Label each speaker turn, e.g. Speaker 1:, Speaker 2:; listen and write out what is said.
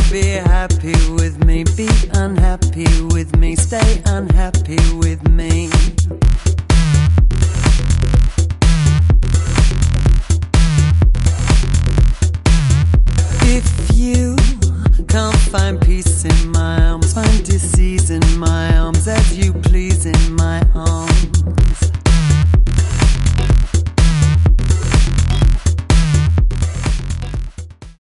Speaker 1: Be happy with me, be unhappy with me, stay unhappy with me. If you can't find peace in my arms, find disease in my arms, as you please in my arms.